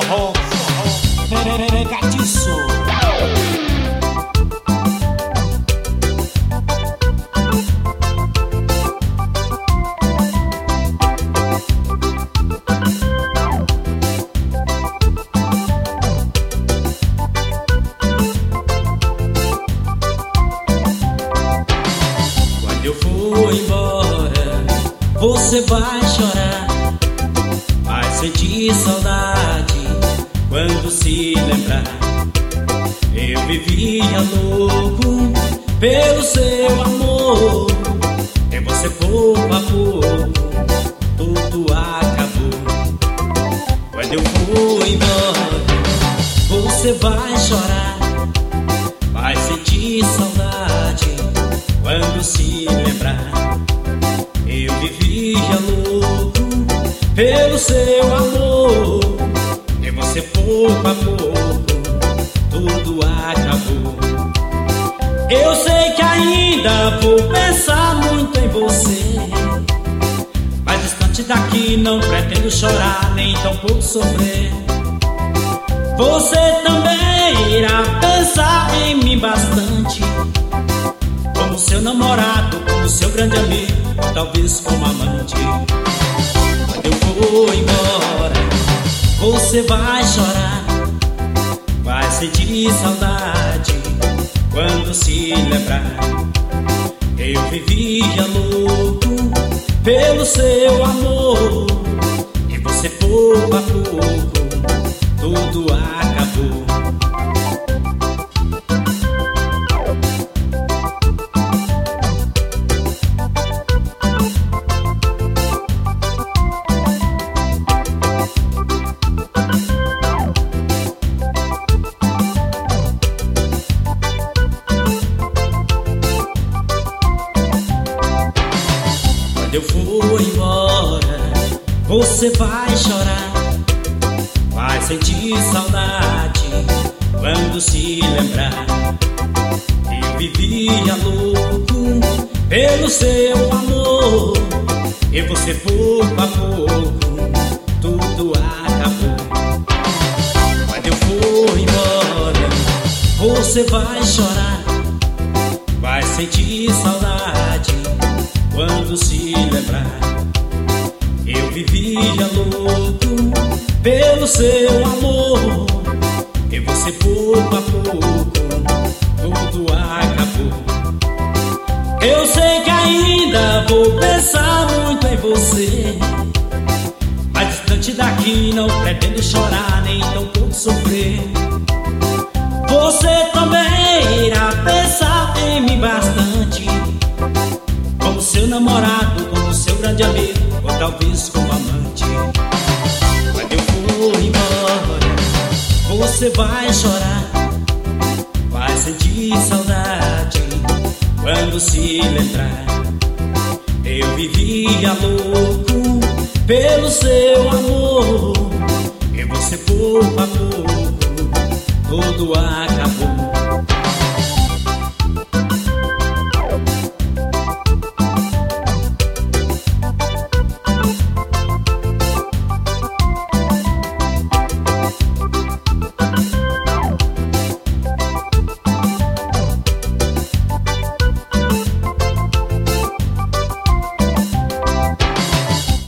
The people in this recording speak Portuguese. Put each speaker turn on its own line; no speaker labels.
forró, pegadiço.
Quando eu for embora, você vai chorar, vai sentir saudade quando se lembrar. Eu vivia louco pelo seu amor, e você pouco a pouco tudo acabou. Quando eu for embora, você vai chorar, vai sentir saudade quando se lembrar. Eu vivia louco pelo seu amor, e você pouco a pouco tudo acabou. Eu sei que ainda vou pensar muito em você, mas distante daqui não pretendo chorar, nem tampouco sofrer. Você também irá pensar em mim bastante, como seu namorado, como seu grande amigo, ou talvez como amante. Quando eu for embora, você vai chorar, vai sentir saudade quando se lembrar. Eu vivia louco pelo seu amor, e você pouco a pouco tudo acabou. Quando eu for embora, você vai chorar, vai sentir saudade quando se lembrar. Eu vivia louco pelo seu amor, e você pouco a pouco tudo acabou. Quando eu for embora, você vai chorar, vai sentir saudade quando se lembrar. Eu vivia louco pelo seu amor, e você pouco a pouco tudo acabou. Eu sei que ainda vou pensar muito em você, mas distante daqui não pretendo chorar, nem tampouco sofrer. Você também irá pensar em mim bastante, como seu namorado, como seu grande amigo, ou talvez como amante. Quando eu for embora, você vai chorar, vai sentir saudade quando se lembrar. Eu vivia louco pelo seu amor, e você pouco a pouco tudo acabou.